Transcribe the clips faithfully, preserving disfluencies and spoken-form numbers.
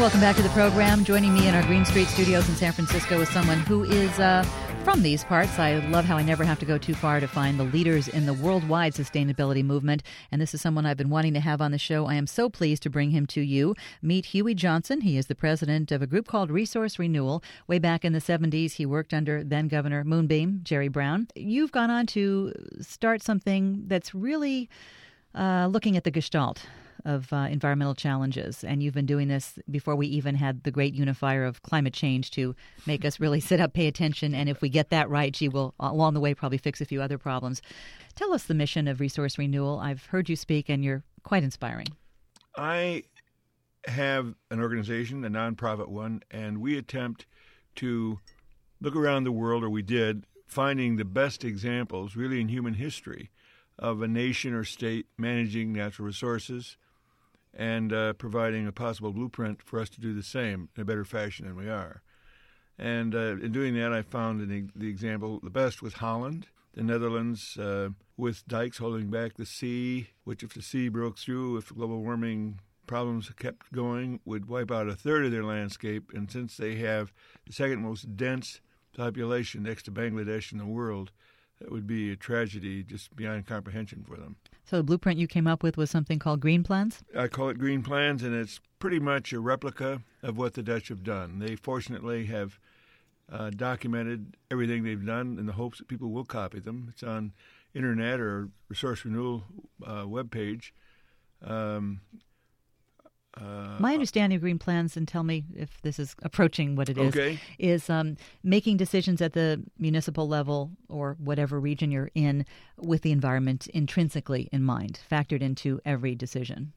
Welcome back to the program. Joining me in our Green Street studios in San Francisco is someone who is uh, from these parts. I love how I never have to go too far to find the leaders in the worldwide sustainability movement. And this is someone I've been wanting to have on the show. I am so pleased to bring him to you. Meet Huey Johnson. He is the president of a group called Resource Renewal. Way back in the seventies, he worked under then-Governor Moonbeam, Jerry Brown. You've gone on to start something that's really uh, looking at the gestalt of uh, environmental challenges. And you've been doing this before we even had the great unifier of climate change to make us really sit up, pay attention. And if we get that right, gee, we'll along the way probably fix a few other problems. Tell us the mission of Resource Renewal. I've heard you speak and you're quite inspiring. I have an organization, a nonprofit one, and we attempt to look around the world, or we did, finding the best examples really in human history of a nation or state managing natural resources and uh, providing a possible blueprint for us to do the same in a better fashion than we are. And uh, in doing that, I found the, the example the best with Holland, the Netherlands, uh, with dikes holding back the sea, which if the sea broke through, if global warming problems kept going, would wipe out a third of their landscape. And since they have the second most dense population next to Bangladesh in the world, that would be a tragedy just beyond comprehension for them. So the blueprint you came up with was something called Green Plans? I call it Green Plans, and it's pretty much a replica of what the Dutch have done. They fortunately have uh, documented everything they've done in the hopes that people will copy them. It's on internet or Resource Renewal uh, webpage. Um, Uh, My understanding of Green Plans, and tell me if this is approaching what it is, okay. is um, making decisions at the municipal level or whatever region you're in with the environment intrinsically in mind, factored into every decision.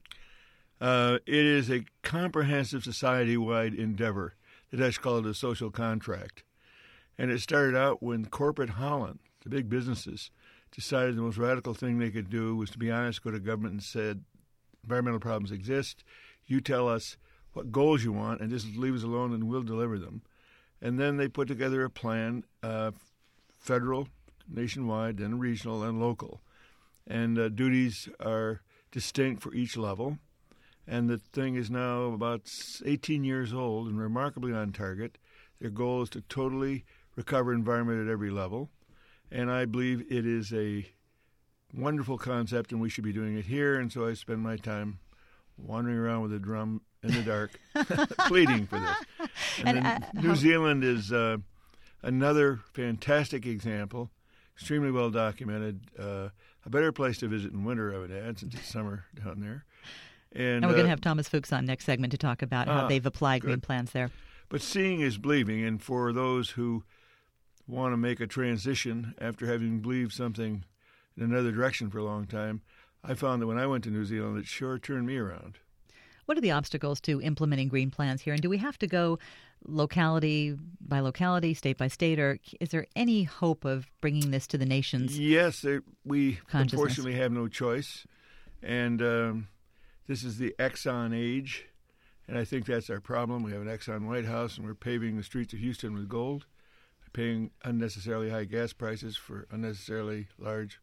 Uh, it is a comprehensive society-wide endeavor. The Dutch call it a social contract. And it started out when corporate Holland, the big businesses, decided the most radical thing they could do was to be honest, go to government and said, environmental problems exist. You tell us what goals you want and just leave us alone and we'll deliver them. And then they put together a plan, uh, federal, nationwide, then regional, and local. And uh, duties are distinct for each level. And the thing is now about eighteen years old and remarkably on target. Their goal is to totally recover environment at every level. And I believe it is a wonderful concept and we should be doing it here. And so I spend my time wandering around with a drum in the dark, pleading for this. And, and uh, New Zealand is uh, another fantastic example, extremely well documented, uh, a better place to visit in winter, I would add, since it's summer down there. And, and we're uh, going to have Thomas Fuchs on next segment to talk about how uh, they've applied good. Green Plans there. But seeing is believing, and for those who want to make a transition after having believed something in another direction for a long time, I found that when I went to New Zealand, it sure turned me around. What are the obstacles to implementing Green Plans here? And do we have to go locality by locality, state by state, or is there any hope of bringing this to the nation's Yes, there, we unfortunately have no choice. And um, this is the Exxon age, and I think that's our problem. We have an Exxon White House, and we're paving the streets of Houston with gold, paying unnecessarily high gas prices for unnecessarily large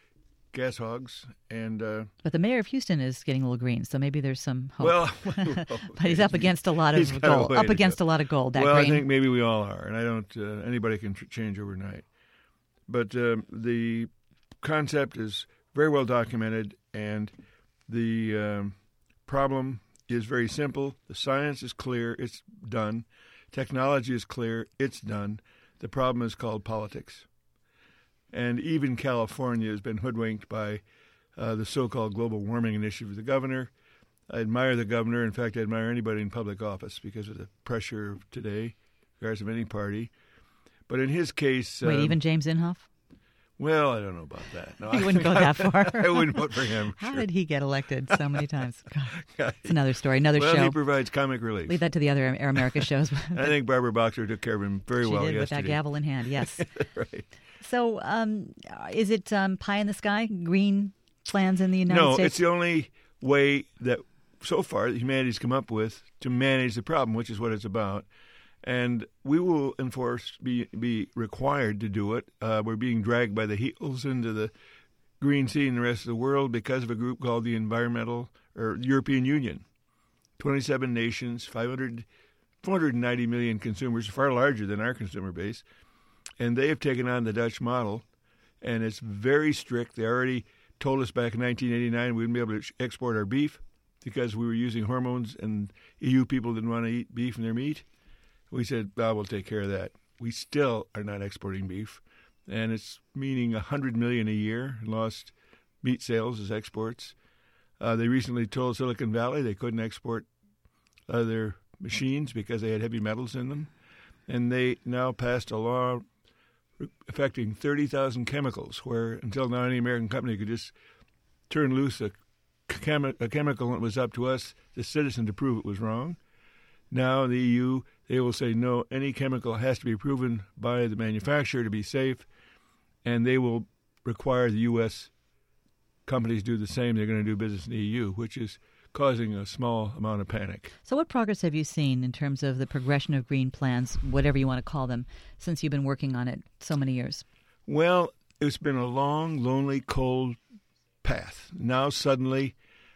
gas hogs, and uh, but the mayor of Houston is getting a little green, so maybe there's some hope. Well, but he's up against a lot of gold. Up against a lot of gold. That well, green. I think maybe we all are, and I don't. Uh, anybody can tr- change overnight, but uh, the concept is very well documented, and the um, problem is very simple. The science is clear; it's done. Technology is clear; it's done. The problem is called politics. And even California has been hoodwinked by uh, the so-called global warming initiative of the governor. I admire the governor. In fact, I admire anybody in public office because of the pressure of today, regardless of any party. But in his case... Wait, um, even James Inhofe? Well, I don't know about that. No, he wouldn't go that far. I wouldn't vote for him. How sure. did he get elected so many times? God, it's another story, another well, show. Well, he provides comic relief. Leave that to the other Air America shows. I think Barbara Boxer took care of him very she well did yesterday. with that gavel in hand, yes. Right. So um, is it um, pie in the sky, green plans in the United no, States? No, it's the only way that so far that humanity's come up with to manage the problem, which is what it's about. And we will enforce, be be required to do it. Uh, we're being dragged by the heels into the green sea and the rest of the world because of a group called the Environmental or European Union. twenty-seven nations, five hundred, four hundred ninety million consumers, far larger than our consumer base. And they have taken on the Dutch model, and it's very strict. They already told us back in nineteen eighty-nine we wouldn't be able to export our beef because we were using hormones, and E U people didn't want to eat beef in their meat. We said, well, we'll take care of that. We still are not exporting beef, and it's meaning one hundred million dollars a year lost meat sales as exports. Uh, they recently told Silicon Valley they couldn't export uh, their machines because they had heavy metals in them, and they now passed a law affecting thirty thousand chemicals, where until now any American company could just turn loose a, chemi- a chemical, and it was up to us, the citizen, to prove it was wrong. Now in the E U, they will say, no, any chemical has to be proven by the manufacturer to be safe, and they will require the U S companies do the same. They're going to do business in the E U, which is causing a small amount of panic. So what progress have you seen in terms of the progression of green plans, whatever you want to call them, since you've been working on it so many years? Well, it's been a long, lonely, cold path. Now suddenly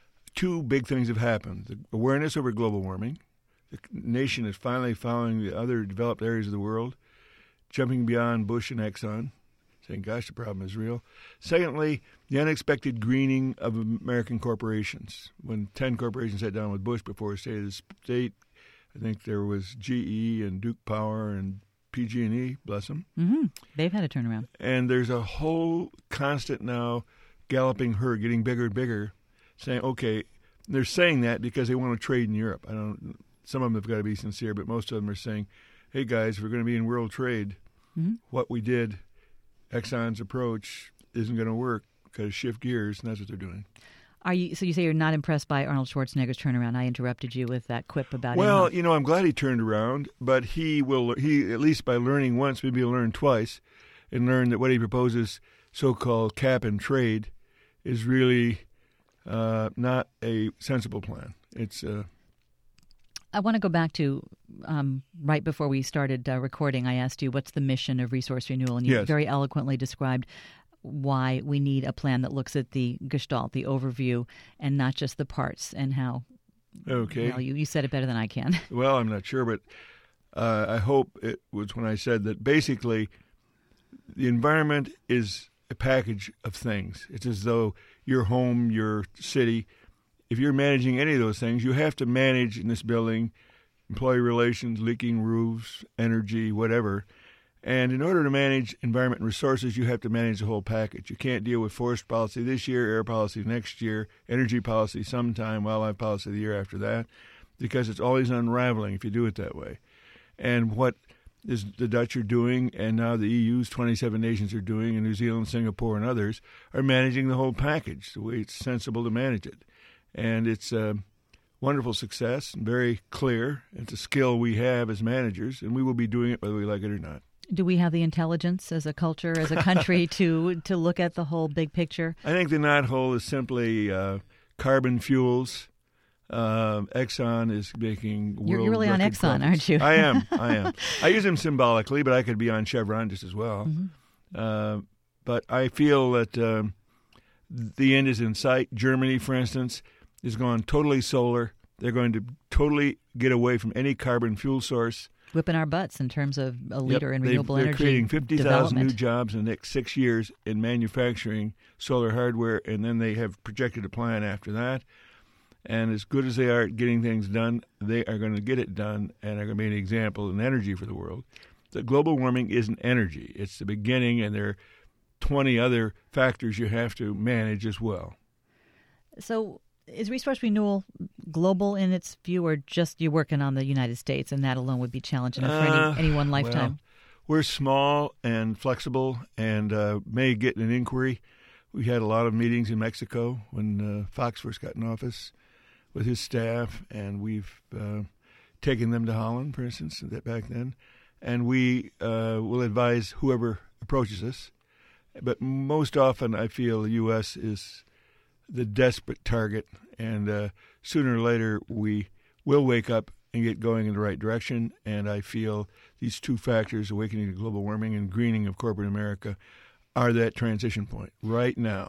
two big things have happened. The awareness over global warming. The nation is finally following the other developed areas of the world, jumping beyond Bush and Exxon, saying, gosh, the problem is real. Secondly, the unexpected greening of American corporations. When ten corporations sat down with Bush before State of the State, I think there was G E and Duke Power and P G and E, bless them. Mm-hmm. They've had a turnaround. And there's a whole constant now galloping herd, getting bigger and bigger, saying, okay, they're saying that because they want to trade in Europe. I don't. Some of them have got to be sincere, but most of them are saying, hey, guys, if we're going to be in world trade, mm-hmm. what we did, Exxon's approach, isn't going to work. Got to shift gears, and that's what they're doing. Are you? So you say you're not impressed by Arnold Schwarzenegger's turnaround. I interrupted you with that quip about well, him. you know, I'm glad he turned around, but he will, he at least by learning once, maybe he'll learn twice, and learn that what he proposes, so-called cap and trade, is really uh, not a sensible plan. It's uh, I want to go back to um, right before we started uh, recording. I asked you, what's the mission of Resource Renewal? And you yes. very eloquently described why we need a plan that looks at the gestalt, the overview, and not just the parts, and how, okay. well, you, you said it better than I can. Well, I'm not sure, but uh, I hope it was when I said that basically the environment is a package of things. It's as though your home, your city, if you're managing any of those things, you have to manage in this building employee relations, leaking roofs, energy, whatever. And in order to manage environment and resources, you have to manage the whole package. You can't deal with forest policy this year, air policy next year, energy policy sometime, wildlife policy the year after that, because it's always unraveling if you do it that way. And what is the Dutch are doing, and now the E U's twenty-seven nations are doing, and New Zealand, Singapore, and others, are managing the whole package the way it's sensible to manage it. And it's a wonderful success and very clear. It's a skill we have as managers, and we will be doing it whether we like it or not. Do we have the intelligence as a culture, as a country, to to look at the whole big picture? I think the knothole is simply uh, carbon fuels. Uh, Exxon is making world You're, you're really on record Exxon, profits. aren't you? I am. I am. I use them symbolically, but I could be on Chevron just as well. Mm-hmm. Uh, but I feel that um, the end is in sight. Germany, for instance, is going totally solar. They're going to totally get away from any carbon fuel source. Whipping our butts in terms of a leader yep, in renewable they're energy creating fifty thousand new development. jobs in the next six years in manufacturing solar hardware, and then they have projected a plan after that. And as good as they are at getting things done, they are going to get it done and are going to be an example in energy for the world. The global warming isn't energy. It's the beginning, and there are twenty other factors you have to manage as well. So is Resource Renewal global in its view, or just you're working on the United States, and that alone would be challenging for uh, any, any one lifetime? Well, we're small and flexible and uh, may get an inquiry. We had a lot of meetings in Mexico when uh, Fox first got in office with his staff, and we've uh, taken them to Holland, for instance, that back then. And we uh, will advise whoever approaches us. But most often I feel the U S is the desperate target, and uh, sooner or later we will wake up and get going in the right direction. And I feel these two factors, awakening to global warming and greening of corporate America, are that transition point right now.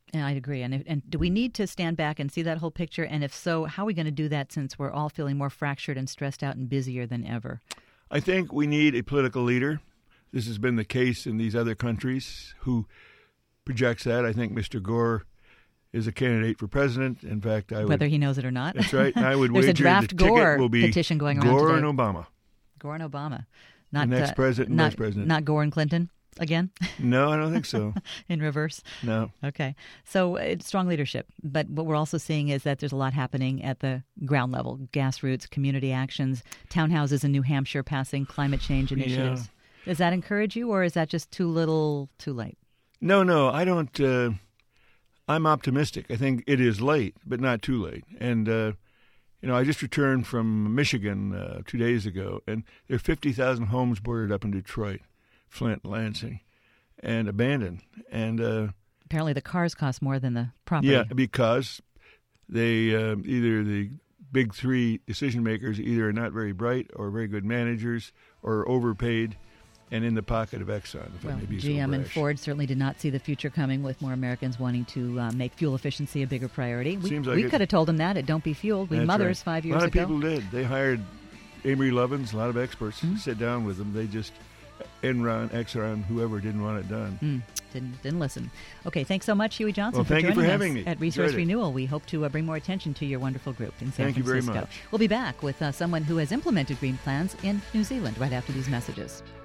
Yeah, I'd agree. And, if, and do we need to stand back and see that whole picture? And if so, how are we going to do that since we're all feeling more fractured and stressed out and busier than ever? I think we need a political leader. This has been the case in these other countries who projects that. I think Mister Gore is a candidate for president. In fact, I would, whether he knows it or not. That's right. I would There's wager a draft the Gore ticket will be petition going around Gore today. and Obama. Gore and Obama. Not, the next uh, president and not, vice president. Not Gore and Clinton again? No, I don't think so. In reverse? No. Okay. So it's strong leadership. But what we're also seeing is that there's a lot happening at the ground level, grassroots, community actions, townhouses in New Hampshire passing climate change initiatives. Yeah. Does that encourage you, or is that just too little, too late? No, no, I don't. Uh, I'm optimistic. I think it is late, but not too late. And, uh, you know, I just returned from Michigan uh, two days ago, and there are fifty thousand homes boarded up in Detroit, Flint, Lansing, and abandoned. And uh, apparently the cars cost more than the property. Yeah, because they uh, either the big three decision makers either are not very bright or very good managers or overpaid and in the pocket of Exxon, if well, I may be G M so and brash. Ford certainly did not see the future coming, with more Americans wanting to uh, make fuel efficiency a bigger priority. We, Seems like we it. could have told them that at Don't Be Fueled. We That's mothers right. five years ago. A lot ago. of people did. They hired Amory Lovins, a lot of experts, Mm-hmm. sit down with them. They just, Enron, Exxon, whoever didn't want it done. Mm, didn't didn't listen. Okay, thanks so much, Huey Johnson, Well, for thank you joining for us having me. at Resource Enjoyed it. Renewal. We hope to uh, bring more attention to your wonderful group in San Thank you very Francisco. much. We'll be back with uh, someone who has implemented green plans in New Zealand right after these messages.